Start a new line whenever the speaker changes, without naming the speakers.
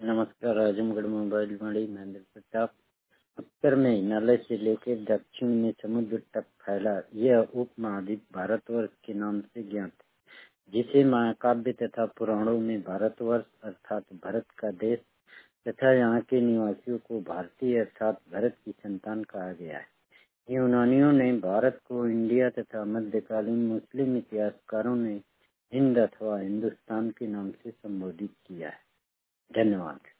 नमस्कार। आजमगढ़ मोबाइल मंडी महेंद्र प्रताप। उत्तर में हिमालय से लेकर दक्षिण में समुद्र तक फैला यह उपमहाद्वीप भारतवर्ष के नाम से ज्ञात है, जिसे महाकाव्य तथा पुराणों में भारतवर्ष अर्थात भरत का देश तथा यहाँ के निवासियों को भारतीय अर्थात भरत की संतान कहा गया है। यूनानियों ने भारत को इंडिया तथा मध्यकालीन मुस्लिम इतिहासकारों ने हिंद अथवा हिंदुस्तान के नाम से संबोधित किया है। धन्यवाद।